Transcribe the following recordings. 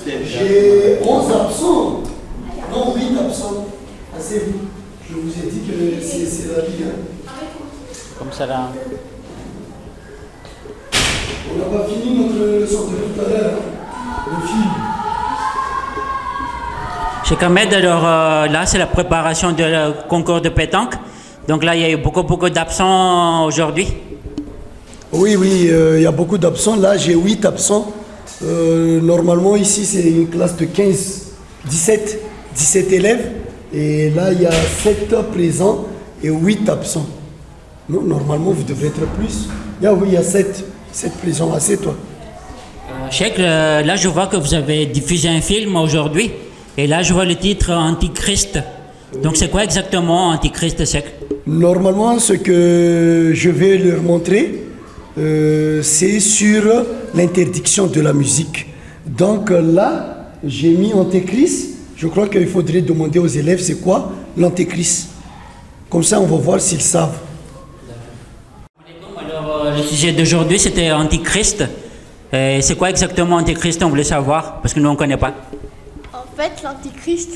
J'ai 11 absents. Non, 8 absents. Asseyez-vous. Je vous ai dit que c'est la Ligue 1. Comme ça là. On n'a pas fini notre leçon de tout à l'heure. Le film. Cheikh Ahmed, alors là c'est la préparation du concours de pétanque. Donc là il y a eu beaucoup d'absents aujourd'hui. Oui, il y a beaucoup d'absents. Là j'ai 8 absents. Normalement ici c'est une classe de 17 élèves. Et là il y a 7 présents et 8 absents. Non, normalement vous devrez être plus. Oui, il y a 7 présents. Assieds-toi. Cheikh, là je vois que vous avez diffusé un film aujourd'hui. Et là je vois le titre Antichrist. Donc c'est quoi exactement Antichrist, Cheikh? Normalement ce que je vais leur montrer, c'est sur l'interdiction de la musique. Donc là, j'ai mis Antéchrist. Je crois qu'il faudrait demander aux élèves c'est quoi l'Antéchrist. Comme ça, on va voir s'ils savent. Alors, le sujet d'aujourd'hui, c'était Antichrist. C'est quoi exactement Antichrist? On voulait savoir, parce que nous, on ne connaît pas. En fait, l'Antichrist,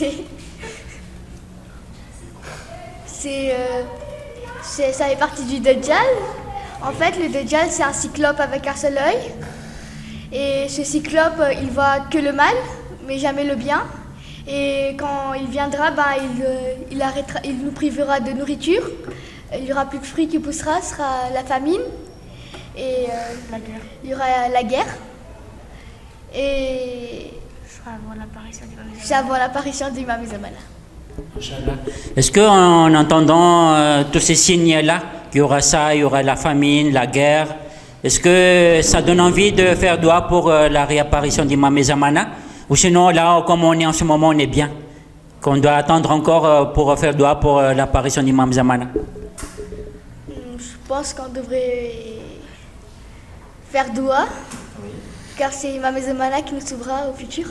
ça fait partie du Dajjal. En fait, le Dajjal, c'est un cyclope avec un seul œil. Et ce cyclope, il voit que le mal, mais jamais le bien. Et quand il viendra, il nous privera de nourriture. Il n'y aura plus de fruits qui poussera, ce sera la famine. Et la guerre. Il y aura la guerre. Et c'est avant l'apparition d'Imam Zamana. Est-ce qu'en entendant tous ces signes-là, qu'il y aura ça, il y aura la famine, la guerre, est-ce que ça donne envie de faire dua pour la réapparition d'Imam Zamana? Ou sinon, là, comme on est en ce moment, on est bien? Qu'on doit attendre encore pour faire dua pour l'apparition d'Imam Zamana? Je pense qu'on devrait faire dua, car c'est Imam Zamana qui nous sauvera au futur.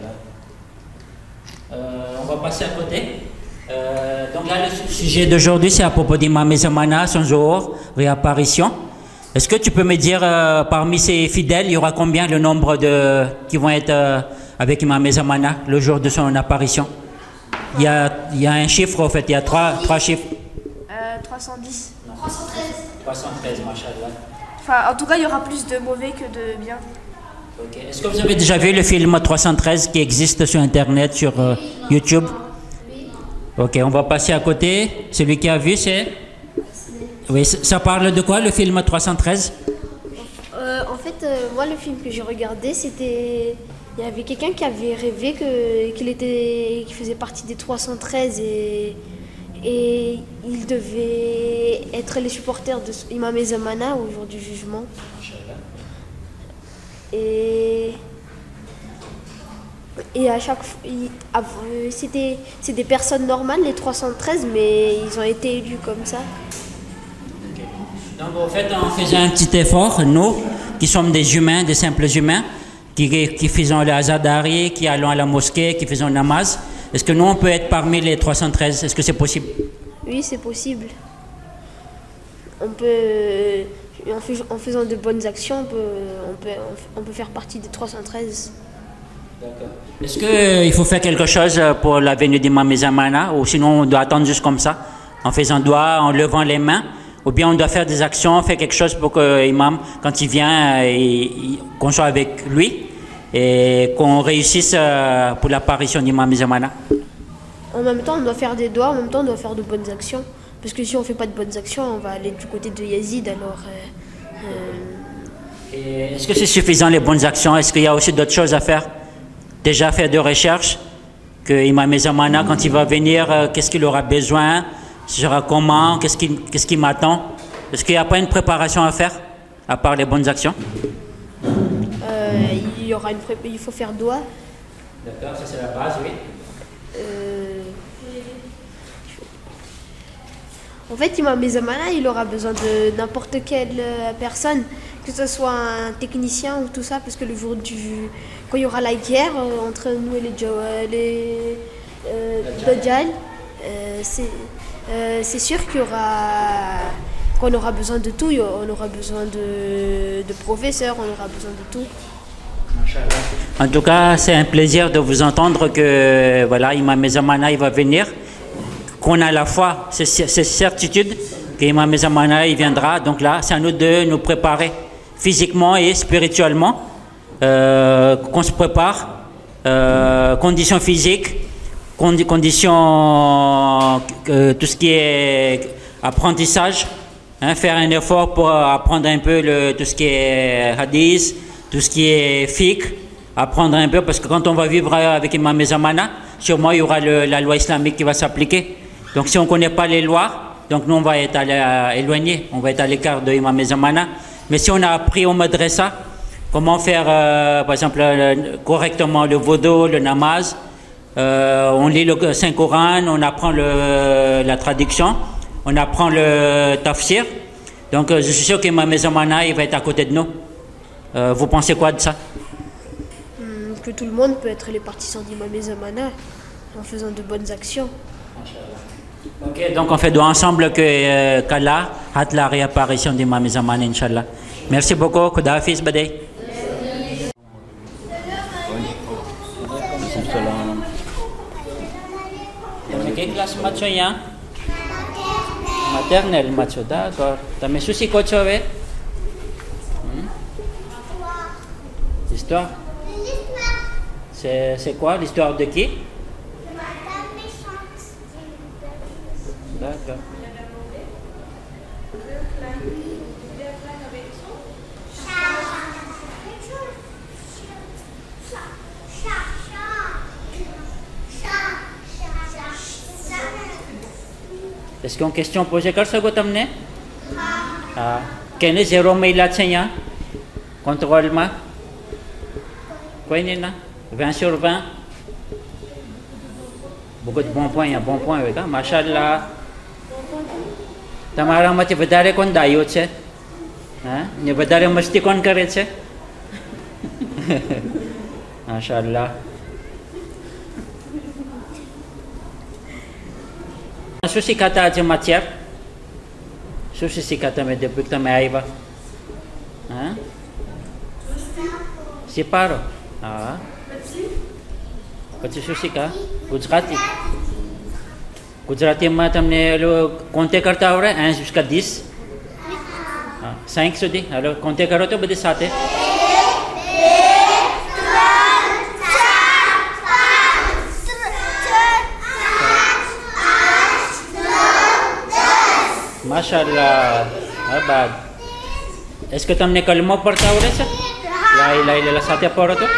On va passer à côté. Donc là, le sujet d'aujourd'hui, c'est à propos d'Imam Zamana, son jour, réapparition. Est-ce que tu peux me dire, parmi ces fidèles, il y aura combien le nombre qui vont être avec Imam Zamana le jour de son apparition? Il y a un chiffre, en fait, il y a trois chiffres. 310. 313, machallah. Enfin, en tout cas, il y aura plus de mauvais que de bien. Okay. Est-ce que vous avez déjà vu le film 313 qui existe sur Internet, sur YouTube? Ok, on va passer à côté. Celui qui a vu, c'est... Oui, ça parle de quoi, le film 313? En fait, moi, le film que j'ai regardé, c'était... Il y avait quelqu'un qui avait rêvé qu'il faisait partie des 313 et il devait être les supporters de Imam Zamana au jour du jugement. Et à chaque fois, c'était des personnes normales, les 313, mais ils ont été élus comme ça. Donc en fait, on faisait un petit effort, nous, qui sommes des humains, des simples humains, qui faisons le Azadari, qui allons à la mosquée, qui faisons namaz. Est-ce que nous, on peut être parmi les 313? Est-ce que c'est possible? Oui, c'est possible. On peut, en faisant de bonnes actions, on peut faire partie des 313. D'accord. Est-ce qu'il faut faire quelque chose pour la venue d'Imam Zamana, ou sinon on doit attendre juste comme ça, en faisant doigt, en levant les mains, ou bien on doit faire des actions, faire quelque chose pour que l'imam, quand il vient, qu'on soit avec lui et qu'on réussisse pour l'apparition d'Imam Zamana? En même temps, on doit faire des doigts, en même temps, on doit faire de bonnes actions. Parce que si on ne fait pas de bonnes actions, on va aller du côté de Yazid, alors... Est-ce que c'est suffisant les bonnes actions? Est-ce qu'il y a aussi d'autres choses à faire? Déjà faire de recherches, que Imam Zamana, quand il va venir, qu'est-ce qu'il aura besoin? Ce sera comment? Qu'est-ce qui m'attend? Est-ce qu'il n'y a pas une préparation à faire, à part les bonnes actions? Il faut faire doigt. D'accord, ça c'est la base, oui. En fait, Imam Zamana, il aura besoin de n'importe quelle personne, que ce soit un technicien ou tout ça, parce que le jour quand il y aura la guerre entre nous et les Dajjal, c'est sûr qu'on aura besoin de tout. On aura besoin de professeurs, on aura besoin de tout. En tout cas, c'est un plaisir de vous entendre que voilà, Imam Zamana il va venir, qu'on a la foi, c'est certitude qu'Imam Zamana il viendra. Donc là, c'est à nous de nous préparer physiquement et spirituellement, qu'on se prépare, conditions physiques, conditions, tout ce qui est apprentissage, hein, faire un effort pour apprendre un peu tout ce qui est hadith, tout ce qui est fiqh, apprendre un peu, parce que quand on va vivre avec Imam Zamana, sûrement il y aura la loi islamique qui va s'appliquer. Donc si on ne connaît pas les lois, donc nous on va être éloignés, on va être à l'écart de Imam Zamana. Mais si on a appris au madrasa comment faire, par exemple, correctement le wudu, le namaz, on lit le Saint-Coran, on apprend la traduction, on apprend le tafsir. Donc je suis sûr qu'Imam Zamana il va être à côté de nous. Vous pensez quoi de ça? Que tout le monde peut être les partisans d'Imam Zamana en faisant de bonnes actions. Ok, donc on fait doigt ensemble qu'Allah hâte la réapparition d'Imam Zamana, Inch'Allah. Merci beaucoup. Khuda Hafiz Badai. Quelle classe macho ya? Maternelle macho, d'accord. T'as mes soucis quoi tu avais? L'histoire. C'est quoi l'histoire de qui? D'accord. Est-ce qu'une question posée कर सको तुमने? हाँ. कहने 0 महिला छे यहाँ contrôle में कोई नहीं ना 20 sur 20 beaucoup de bons points, il y a bon point avec ça. Mashallah. તમારામાંથી વધારે કોણ ડાયો છે? હા ને વધારે મસ્તી કોણ કરે છે? માશાઅલ્લાહ. શું શીખાતા આજે માથિયાર? શું શીખાતા મેં depuis que તમે આવ્યા? હા સિપારો. હા પછી શું શીખા? ગુજરાતી. ગુજરાતીમાં તમને કોન્તે કરતા આવડે 1 jusqu'à 10? હા 5 સુધી. હાલો કોન્તે કરો તો બધી સાથે. માશાઅલ્લાહ. આબાદ. est-ce que તમને કલમો પડતા આવડે છે? લા ઇલાહા ઇલ્લલ્લાહ સાથે પઢો તો.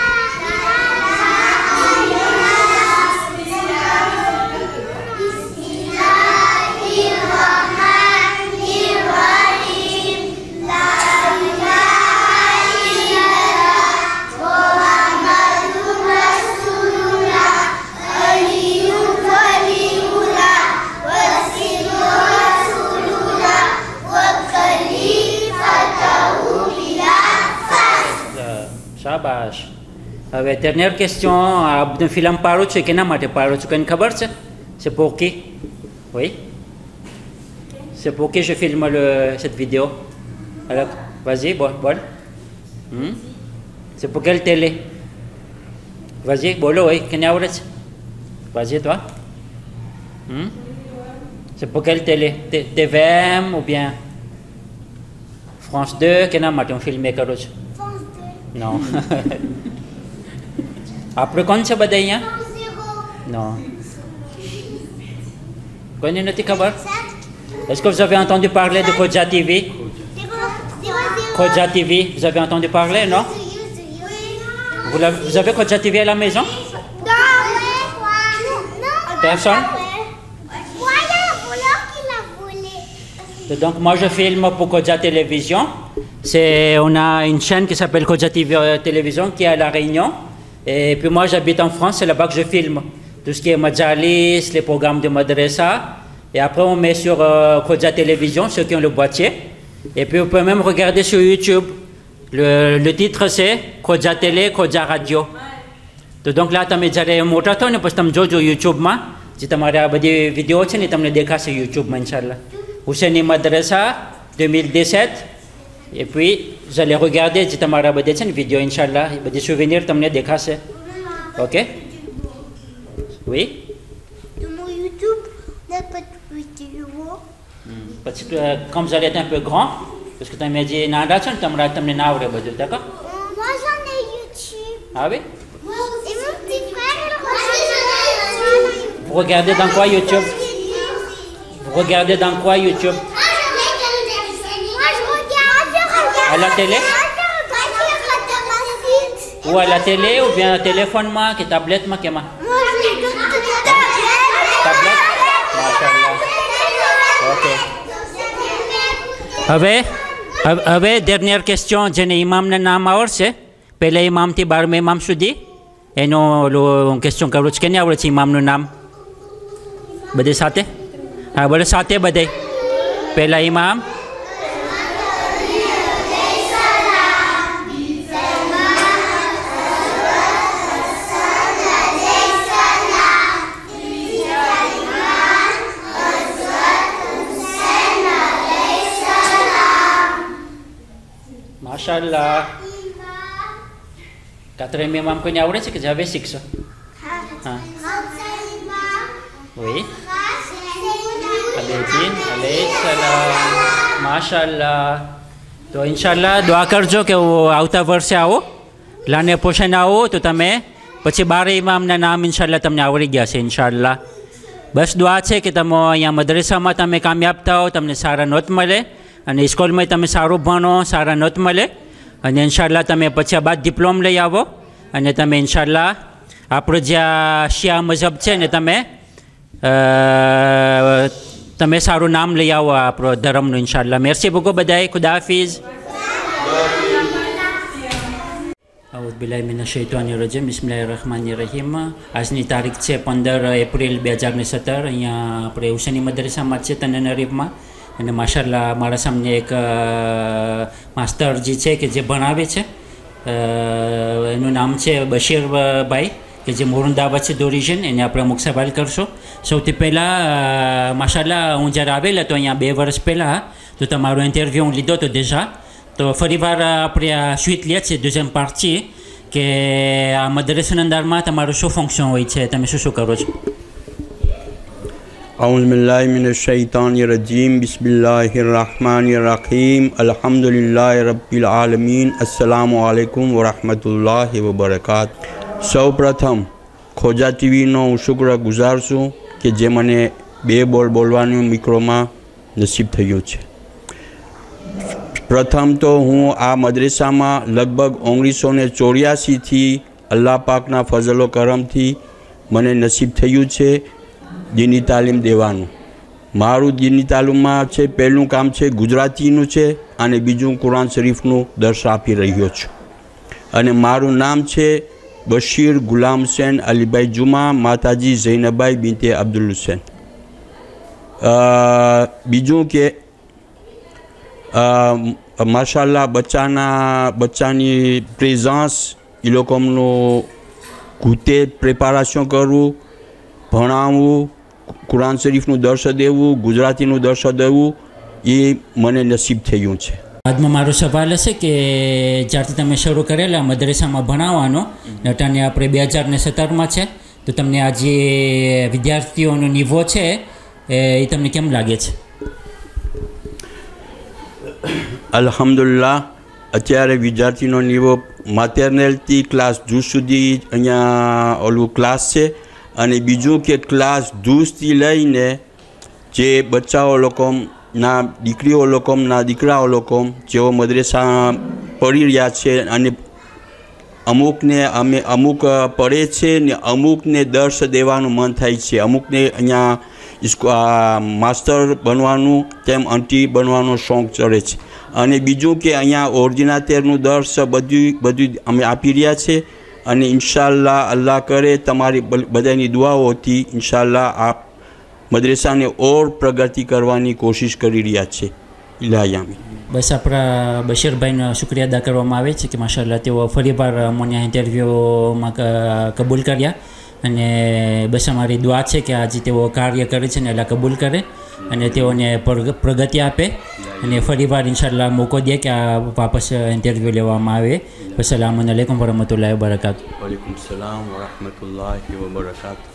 શાબાશ. હવે dernière question, આપનું ફિલ્મ પાડો છે કેના માટે પાડો છો કઈને ખબર છે? C'est pour qui? Oui. C'est pour qui je filme cette vidéo? Alors, vas-y, bon. C'est pour quelle télé? Vas-y, bolo, oui, qu'est-ce que vas-y, toi. C'est pour quelle télé? TVM ou bien France 2? Qu'est-ce que tu filmé करो છો? Non. Après, quand c'est badaya? Non. Connaissez-vous Kabar? Est-ce que vous avez entendu parler de Koja TV? Koja TV, vous avez entendu parler, non? Vous avez Koja TV à la maison? Personne? Donc moi je filme pour Koja Télévision. On a une chaîne qui s'appelle Koja TV Télévision qui est à La Réunion. Et puis moi j'habite en France, c'est là-bas que je filme. Tout ce qui est Majalis, les programmes de Madrasa. Et après on met sur Koja Télévision, ceux qui ont le boîtier. Et puis vous pouvez même regarder sur YouTube. Le titre c'est Koja Télé, Koja Radio. Donc là, tu as déjà montré ton et puis tu as YouTube. Si tu as des vidéos, tu as des sur YouTube, Inch'Allah. Husseini Madrasa 2017. Et puis vous allez regarder જે તમારા બધે છે ને વિડીયો ઇન્શાલ્લાહ એ બધી સોuvenirs તમને દેખાશે. OK? Oui? De mon YouTube, il n'y a pas de vidéo. Parce que comme vous allez être un peu grand, parce que તમે જે નાના છો ને તમને ના આવડે બધું, d'accord? Moi, j'en ai YouTube. Ah oui? Et mon petit frère, il regarde. Vous regardez dans quoi YouTube? Vous regardez dans quoi YouTube? Moi, je regarde. À la télé? Ou à la télé ou bien téléphone moi, que tablette moi, que moi? Moi, je regarde. Tablette? Machallah. OK. હવે dernière question, જેને ઇમામના નામ આવડશે પહેલા ઇમામથી 12મા ઇમામ સુધી એનો ક્વેશ્ચન કરું છું. કેને આવડે છે ઇમામનું નામ? બધે સાથે? હા, બધે સાથે બધે. પહેલા ઇમામ માશાલ્લાહ. quatrième imam કોઈને આવડે છે કે હવે શીખશો? હા. Oui. Alayhin alayhissalam. માશાલ્લાહ. તો ઇન્શાલ્લાહ દુઆ કરજો કે હું આવતા વર્ષે આવો, લાને પોષણ આવો તો તમે પછી 12 ઇમામના નામ ઇન્શાલ્લાહ તમને આવડી ગયા છે ઇન્શાલ્લાહ. બસ દુઆ છે કે તમે અહીંયા મદ્રસામાં તમે કામયાબ થાઓ, તમને સારા નોટ મળે અને સ્કૂલમાં તમે સારું ભણો, સારા નોટ મળે અને ઇન્શાલ્લાહ તમે પછી બાદ ડિપ્લોમ લઈ આવો અને તમે ઇન્શાલ્લાહ આપણો જે શિયા મઝહબ છે ને તમે સારું નામ લઈ આવો આપણો ધર્મનું ઇન્શાલ્લાહ. મેર્સી beaucoup બધાય. ખુદા હાફિઝ. અઉઝુબિલ્લાહિ મિનશ્શૈતાનિર્રજીમ. બિસ્મિલ્લાહિર્રહમાનિર્રહીમ. આજની તારીખ છે 15 એપ્રિલ 2017. અહીંયા આપણે હુસૈની મદ્રસામાં છે તનનરીફમાં અને માશાલ્લાહ મારા સામે એક માસ્ટરજી છે કે જે ભણાવે છે. એનું નામ છે બશીરભાઈ કે જે મોરંદાબાદ છે d'origine. એને આપણે અમુક સવાલ કરશો. સૌથી પહેલાં માશાલ્લાહ હું જ્યારે આવેલા તો અહીંયા 2 વર્ષ પહેલાં તો તમારો ઇન્ટરવ્યૂ હું લીધો હતો déjà. તો ફરીવાર આપણે આ સ્વીટ લે છે deuxième partie કે આ મદ્રસાના અંદરમાં તમારું શું ફંક્શન હોય છે, તમે શું કરો છો? أعوذ بالله من الشيطان الرجيم بسم الله الرحمن الرحيم الحمد لله رب العالمين السلام عليكم ورحمة الله وبركاته. સૌ પ્રથમ ખોજા ટીવીનો હું શુક્રગુજાર છું કે જે મને 2 બોલ બોલવાનું મિક્રોમાં નસીબ થયું છે. પ્રથમ તો હું આ મદ્રસામાં લગભગ 1984થી અલ્લાહ પાકના ફઝલો કરમથી મને નસીબ થયું છે દીની તાલીમ દેવાનું. મારું દીની તાલીમમાં છે પહેલું કામ છે ગુજરાતીનું છે અને બીજું કુરાન શરીફનું દર્શ આપી રહ્યો છું. અને મારું નામ છે બશીર ગુલામ હુસૈન અલીભાઈ જુમા, માતાજી ઝૈનબાઈ બિનતે અબ્દુલ હુસૈન. બીજું કે માશાલ્લાહ બચ્ચાની પ્રેઝન્સ એ લોકોનું ઘૂતે પ્રિપેરેશન કરવું, ભણાવવું, કુરાન શરીફનું દર્શ દેવું, ગુજરાતીનું દર્શ દેવું એ મને નસીબ થયું છે. બાદમાં મારો સવાલ હશે કે જ્યારથી તમે શરૂ કરેલા મદ્રસામાં ભણાવવાનો નટાને આપણે 2017માં છે તો તમને આ જે વિદ્યાર્થીઓનો નિવો છે એ તમને કેમ લાગે છે? અલ્હમ્દુલિલ્લાહ અત્યારે વિદ્યાર્થીનો નિવો માટેર્નલથી ક્લાસ 12 સુધી અહીંયા ઓલું ક્લાસ છે અને બીજું કે ક્લાસ 12થી લઈને જે બચ્ચાઓ લોકોના દીકરીઓ લોકોના દીકરાઓ લોકો જેઓ મદ્રસા પઢી રહ્યા છે અને અમુક પડે છે ને અમુકને દર્શ દેવાનું મન થાય છે, અમુકને અહીંયા માસ્ટર બનવાનું તેમ આંટી બનવાનો શોખ ચડે છે. અને બીજું કે અહીંયા ઓરિજિનાતેરનું દર્શ બધું અમે આપી રહ્યા છે અને ઇન્શાલ્લાહ અલ્લાહ કરે તમારી બધાની દુઆઓથી ઇન્શાલ્લાહ આ મદ્રસાને ઓર પ્રગતિ કરવાની કોશિશ કરી રહ્યા છે. ઇલાહી. બસ આપણા બશીરભાઈનો શુક્રિયા અદા કરવામાં આવે છે કે માશાલ્લાહ તેઓ ફરીવાર અમને ઇન્ટરવ્યૂમાં કબૂલ કર્યા અને બસ અમારી દુઆ છે કે આજે તેઓ કાર્ય કરે છે ને અલ્લાહ કબૂલ કરે અને તેઓને પ્રગતિ આપે અને ફરીવાર ઇન્શાલ્લાહ મોકો દે કે આ વાપસ ઇન્ટરવ્યૂ લેવામાં આવે. અસલામુ અલૈકુમ વરહમતુલ્લાહિ વબરકાતુહ. વાલેકુમ સલામ વરહમતુલ્લાહિ વબરકાતુહ.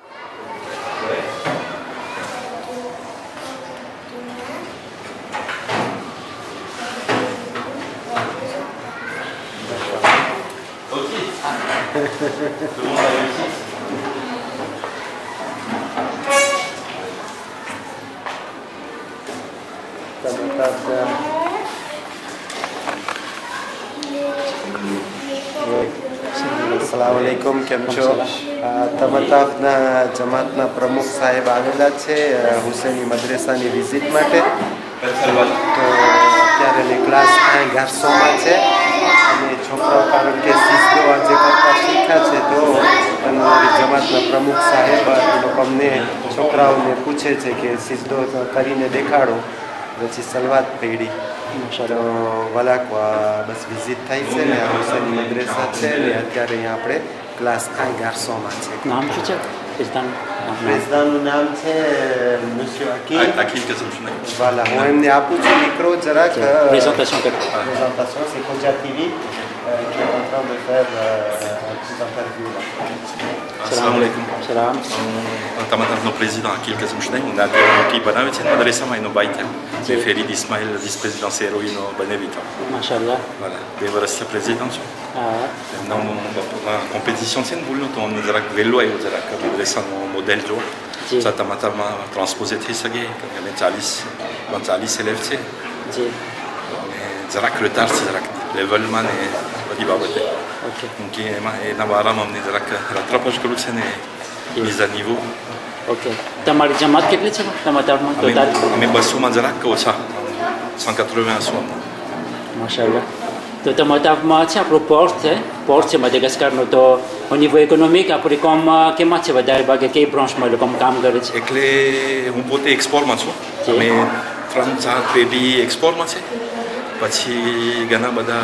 अस्सलामुअलैकुम કેમ છો તમતાફના જમાતના પ્રમુખ સાહેબ આવેલા છે હુસૈની મદ્રેસાની વિઝિટ માટે. તો અત્યારે ક્લાસ 1 ગાર્સોમાં છે અને છોકરાઓ કારણ કે સિસ્તો આજે કરતા શીખ્યા છે તો અમારી જમાતના પ્રમુખ સાહેબ એ લોકો અમને છોકરાઓને પૂછે છે કે સિસ્તો કરીને દેખાડો પછી સલવાત પડી. તો વલાક બસ વિઝિટ થઈ છે ને હુસૈની મદ્રેસા છે ને અત્યારે અહીંયા આપણે ક્લાસ 1 ગાર્સોમાં છે. નામ શું છે પ્રેઝદાનું નામ છે monsieur Akil Kazemshnaï. voilà હું એમને આપું છું micro જરાક présentation c'est Koja TV qui est en train de faire un petit interview là. Assalamu alaikum. Salam. Tamatavno président Akil Kazemshnaï, on a qui banavit in madresa ma ino baita. C'est Ferid Ismail, vice-président Seroino Banevita. Mashallah. Voilà, et voilà c'est président. Maintenant la compétition c'est une boule on a dirak vélo et dirak madresa no modèle jo. Ça tamatavma transposé trisage comme mentalis élève c'est. Ji. dirak le tar dirak level man et badi babote. OK. Donc et nabara mamne dirak rattrapage que c'est mise à niveau. OK. તમારી જમાત કેટલી છે તમતાફમાં ટોટલ? અમે 200 માં જરાક ઓછા 180 સો. માશાલ્લાહ. તો તમતાફમાં છે આપણો પોર્ટ છે મદાગાસ્કરનો. તો au niveau économique après comme કેમાં છે વધારે ભાગે કઈ બ્રાન્ચમાં લોકો કામ કરે છે? એટલે હું પોતે એક્સપોર્ટમાં છું. અમે 3-4 પેઢી એક્સપોર્ટમાં છે. પછી ઘણા બધા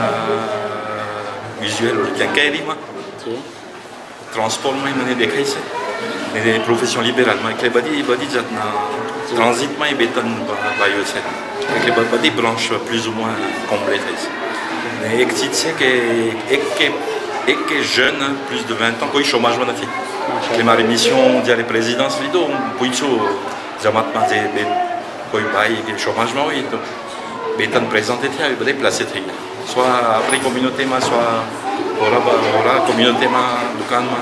વિઝ્યુઅલ કેન્કેરીમાં ટ્રાન્સપોર્ટમાં મને દેખાય છે. અને પ્રોફેશન લિબરલમાં એટલે બધી જાતના ટ્રાન્ઝિટમાં એ બેતન ભાઈઓ છે. એટલે બધી બ્રાન્ચ પ્લસ ou moins કોમ્પ્લેટ થઈ છે. અને એક ચીજ છે કે એક કે jeune plus de 20 ans કોઈ chômage નથી. એટલે મારી મિશન જ્યારે પ્રેસિડન્સ લીધો હું પૂછ્યું જમાતમાં જે કોઈ ભાઈ કે chômageમાં હોય તો બેતન પ્રેઝન્ટેથી આવી બધા પ્લાસે થઈ ગયા. soit આપણી કોમ્યુનિટીમાં soit ઓરા કોમ્યુનિટીમાં દુકાનમાં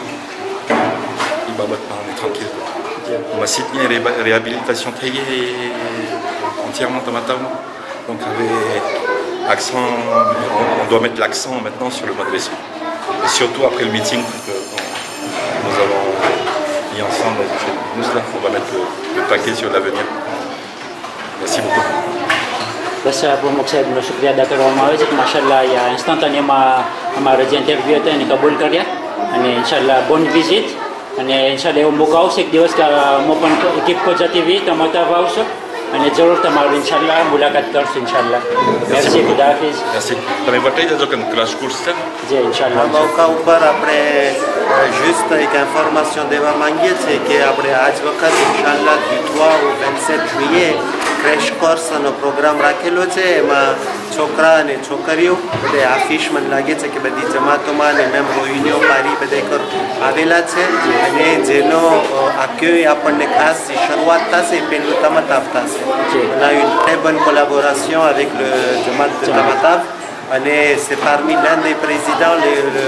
એ બાબતમાં on est tranquille. Ma site réhabilitation triée entièrement tamatavma. Donc accent, on doit mettre l'accent maintenant sur le madressa. Et surtout après le meeting que nous avons mis ensemble avec nous là, on va mettre le paquet sur l'avenir. Merci beaucoup. બસ પ્રમુખ સાહેબનો શુક્રિયા અદા કરવામાં આવે છે કે માશાલ્લાહ આ ઇન્સ્ટન્ટાનિયમાં અમારા જે ઇન્ટરવ્યૂ હતા એને કબૂલ કર્યા અને ઇન્શાલ્લાહ બોન વિઝિટ અને ઇન્શાલ્લાહ એવો મોકો આવશે એક દિવસ કે હું પણ એકિપ કોજા ટીવી તમારા આવશો અને જરૂર તમારું ઇન્શાલ્લાહ મુલાકાત કરશું ઇન્શાલ્લાહ. મેર્સી ખુદા હાફિઝ. Merci. તમે બતાવી દેજો કે ક્લાસ કોર્સ છે જી ઇન્શાલ્લાહ. આ મોકા ઉપર આપણે juste એક ઇન્ફોર્મેશન દેવા માંગીએ છીએ કે આપણે આજ વખત ઇન્શાલ્લાહ du 3 au 27 juillet ક્રેશ કોર્સનો પ્રોગ્રામ રાખેલો છે. એમાં છોકરા અને છોકરીઓ બધે હાફિઝ મને લાગે છે કે બધી જમાતોમાં અને મેમ રોહિણીઓ પારી બધે આવેલા છે અને જેનો આખી આપણને ખાસ શરૂઆત થશે પહેલું તમતાફ થશે. On a une très bonne collaboration avec le Jamaat de Tamataf et c'est parmi l'un des présidents,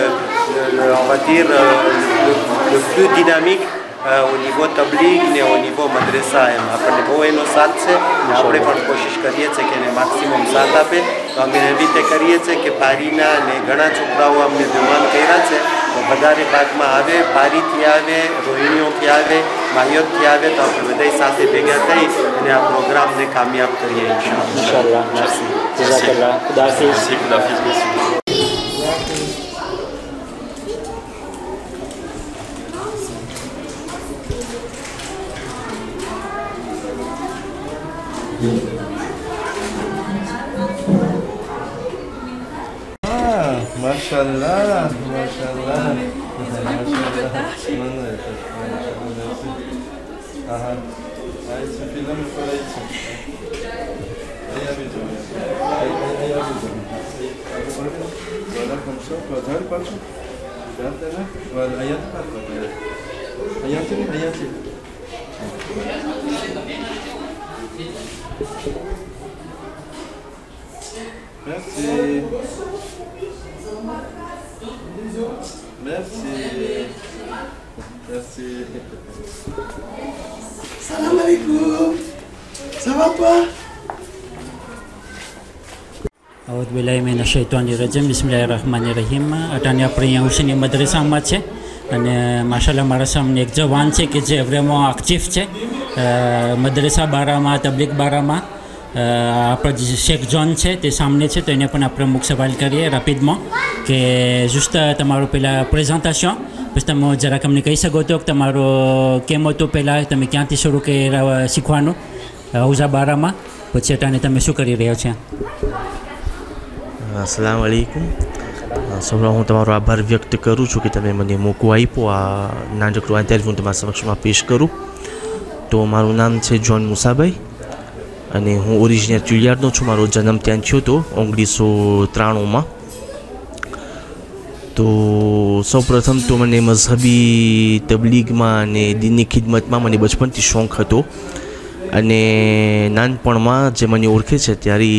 on va dire, le plus dynamique au niveau tabligh et au niveau madrasa. આપણે બહુ એનો સાથ છે. આપણે પણ કોશિશ કરીએ છીએ કે એને મેક્સિમમ સાથ આપે. તો અમે એવી રીતે કરીએ છીએ કે પારીના અને ઘણા છોકરાઓ અમને દુમાન કર્યા છે તો વધારે ભાગમાં આવે, પારીથી આવે, રોહિણીઓથી આવે, માહિયોથી આવે તો આપણે બધા સાથે ભેગા થઈ અને આ પ્રોગ્રામને કામયાબ કરીએ ઇન્શાઅલ્લાહ. જઝાકલ્લાહ. ખુદા Hafiz. Khouda Hafiz. Mashallah, mashallah. Aha. Aí, esse filme foi isso. Salam alaikum. Ça va pas? أعوذ بالله من الشيطان الرجيم بسم الله الرحمن الرحيم અટાણે આપણે અહીંયા હુસેની મદ્રેસામાં છે અને માશાલ્લાહ મારા સામે એક જવાન છે કે જે vraiment actif છે મદ્રેસા બારામાં તબલીગ બારામાં આપણા જે શેખ જોન છે તે સામે છે તો એને પણ આપણે અમુક સવાલ કરીએ rapidement કે juste તમારું પહેલાં પ્રેઝન્ટેશન પછી તમે જરાક અમને કહી શકો તો કે તમારો કેમ હતું પહેલાં તમે ક્યાંથી શરૂ કર્યા શીખવાનું હૌઝા બારામાં પછી અટાણે તમે શું કરી રહ્યા છો? अस्सलाम वालेकुम સૌપ્રથમ હું તમારો આભાર વ્યક્ત કરું છું કે તમે મને મોકો આપ્યો આ નાનકડું ઇન્ટરવ્યૂ તમારા સમક્ષમાં પેશ કરું. તો મારું નામ છે જોન મુસાભાઈ અને હું ઓરિજિનલ ચુલિયારનો છું. મારો જન્મ ત્યાં થયો હતો 1993માં. તો સૌપ્રથમ તો મને મઝહબી તબલીગમાં અને દીનની ખિદમતમાં મને બચપનથી શોખ હતો અને નાનપણમાં જે મને ઓળખે છે ત્યારે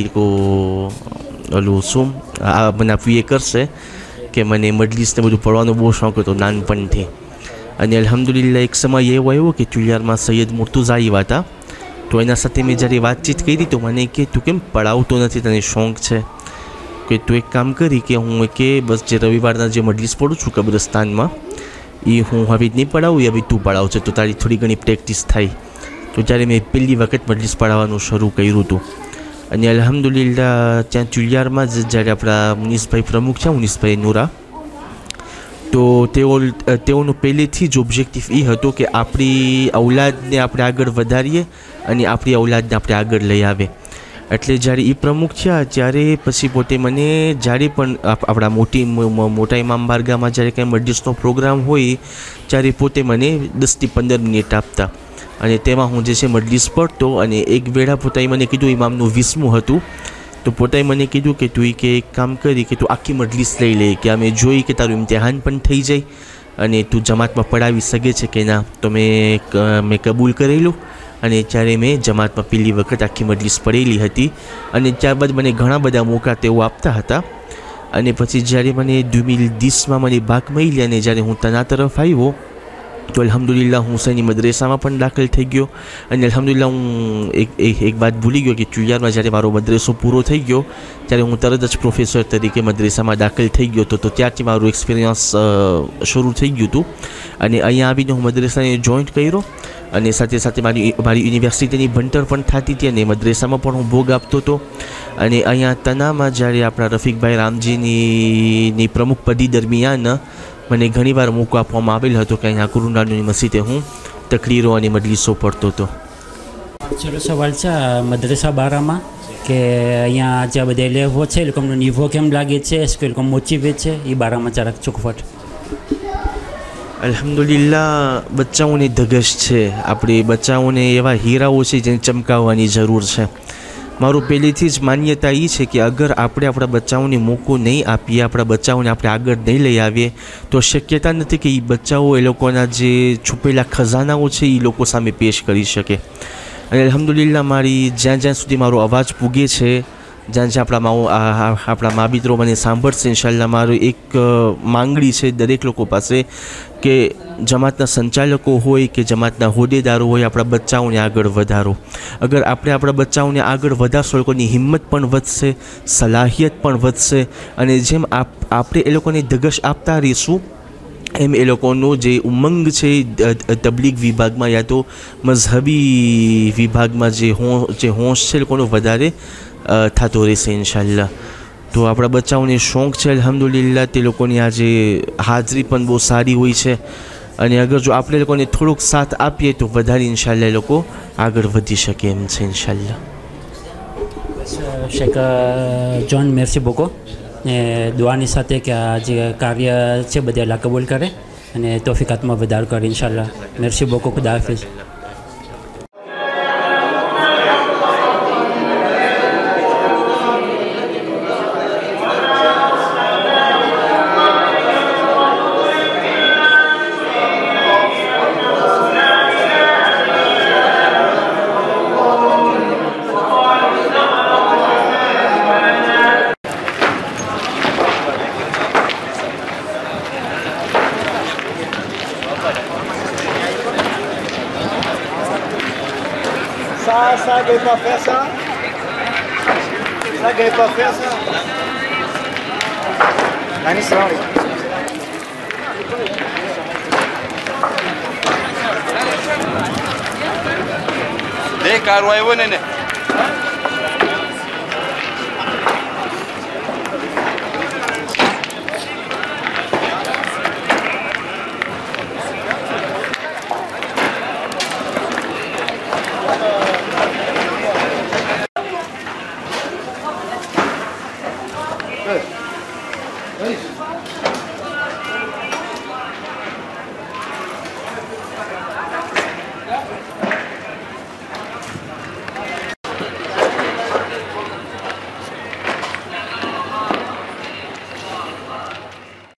ઓલું શું આ મને આપવી એ કરશે કે મને મજલિસને બધું પડવાનો બહુ શોખ હતો નાનપણથી. અને અલ્હમ્દુલિલ્લાહ એક સમય એવો આવ્યો કે ચુલિયારમાં સૈયદ મુર્તુઝા આવ્યા હતા. તો એના સાથે મેં જ્યારે વાતચીત કરી તો મને કે તું કેમ પડાવતો નથી, તને શોખ છે કે તું એક કામ કરી કે હું કે બસ જે રવિવારના જે મજલિસ પડું છું કબ્રસ્તાનમાં એ હું હવે નહીં પડાવું, એ હવે તું પડાવશે તો તારી થોડી ઘણી પ્રેક્ટિસ થાય. તો જ્યારે મેં પહેલી વખત મજલિસ પડાવવાનું શરૂ કર્યું હતું અને અલ્હમ્દુલિલ્લાહ ત્યાં ચુલિયારમાં જ જ્યારે આપણા મુનીસભાઈ પ્રમુખ છે મુનીસભાઈ નૂરા, તો તેઓનો પહેલેથી જ ઓબ્જેક્ટિવ એ હતો કે આપણી ઔલાદને આપણે આગળ વધારીએ અને આપણી ઔલાદને આપણે આગળ લઈ આવે. એટલે જ્યારે એ પ્રમુખ થયા ત્યારે પછી પોતે મને જ્યારે પણ આપણા મોટા ઇમામ બારગામાં જ્યારે કંઈ મજલિસનો પ્રોગ્રામ હોય ત્યારે પોતે મને 10 થી 15 મિનિટ આપતા અને તેમાં હું જે છે મજલિસ પડતો. અને એક વેળા પોતાએ મને કીધું ઇમામનું 20મું હતું તો પોતાએ મને કીધું કે તું કે એક કામ કરી કે તું આખી મજલિસ લઈ લે કે અમે જોઈ કે તારું ઇમ્તિહાન પણ થઈ જાય અને તું જમાતમાં પડાવી શકે છે કે ના. તો મેં કબૂલ કરેલું અને ત્યારે મેં જમાતમાં પહેલી વખત આખી મજલિસ પડેલી હતી અને ત્યારબાદ મને ઘણા બધા મોકા તેઓ આપતા હતા. અને પછી જ્યારે મને 2010માં મને ભાગ મળી અને જ્યારે હું તના તરફ આવ્યો તો અલ્હમ્દુલિલ્લાહ હું હુસૈની મદ્રેસામાં પણ દાખલ થઈ ગયો. અને અલ્હમ્દુલિલ્લાહ હું એક વાત ભૂલી ગયો કે ચુલિયારમાં જ્યારે મારો મદ્રેસો પૂરો થઈ ગયો ત્યારે હું તરત જ પ્રોફેસર તરીકે મદ્રેસામાં દાખલ થઈ ગયો હતો. તો ત્યારથી મારું એક્સપિરિયન્સ શરૂ થઈ ગયું હતું અને અહીંયા આવીને હું મદ્રેસાને જોઈન્ટ કર્યો અને સાથે સાથે મારી યુનિવર્સિટીની ભણતર પણ થતી હતી અને મદ્રેસામાં પણ હું ભોગ આપતો હતો. અને અહીંયા તનામાં જ્યારે આપણા રફીકભાઈ રામજીની પ્રમુખપદી દરમિયાન મને ઘણીવાર મોકો આપવામાં આવેલ હતો કે અહીંયા કુરુંડાની મસ્જિદે હું તકરીરો અને મજલિસો પડતો હતો. છેલ્લો સવાલ છે મદ્રેસા બારામાં કે અહીંયા જે બધા એલેવો છે એ લોકોનો નિવો કેમ લાગે છે, એ લોકો મોટિવેટ છે, એ બારામાં જરાક ચોખવટ. અલ્હમ્દુલિલ્લાહ બચ્ચાઓને ધગશ છે. આપણે બચ્ચાઓને એવા હીરાઓ છે જેને ચમકાવવાની જરૂર છે. મારું પહેલેથી જ માન્યતા એ છે કે અગર આપણે આપણા બચ્ચાઓને મોકો નહીં આપીએ, આપણા બચ્ચાઓને આપણે આગળ નહીં લઈ આવીએ તો શક્યતા નથી કે એ બચ્ચાઓ એ લોકોના જે છુપેલા ખજાનાઓ છે એ લોકો સામે પેશ કરી શકે. અને અલ્હમ્દુલિલ્લાહ મારી જ્યાં સુધી મારો અવાજ પૂગે છે, જ્યાં આપણા મા મિત્રો મને સાંભળશે, ઇન્શાલ્લાહ મારું એક માંગણી છે દરેક લોકો પાસે કે જમાતના સંચાલકો હોય કે જમાતના હોદ્દેદારો હોય, આપણા બચ્ચાઓને આગળ વધારો. અગર આપણે આપણા બચ્ચાઓને આગળ વધારશો લોકોની હિંમત પણ વધશે, સલાહિયત પણ વધશે અને જેમ આપણે એ લોકોને ધગશ આપતા રહીશું એમ એ લોકોનો જે ઉમંગ છે તબલીગ વિભાગમાં યા તો મઝહબી વિભાગમાં જે હોશ છે એ લોકોનો વધારે થતો રહેશે ઇન્શાલ્લાહ. તો આપણા બચ્ચાઓને શોખ છે અલ્હમ્દુલિલ્લાહ, તે લોકોની આજે હાજરી પણ બહુ સારી હોય છે અને અગર જો આપણે લોકોને થોડોક સાથ આપીએ તો વધારે ઇન્શાલ્લાહ એ લોકો આગળ વધી શકે એમ છે ઇન્શાલ્લાહ. શેખ જોન મેર્સી બોકો ને દુઆની સાથે કે આ જે કાર્ય છે બધા અલ્લાહ કબૂલ કરે અને તોફીકાતમાં વધારો કરે ઇન્શાલ્લાહ. મેર્સી બોકો, ખુદા Hafiz. Ça ne veut pas faire ça. Ça ne veut pas faire ça. Allez, ça va. Dek, arwah ini nih.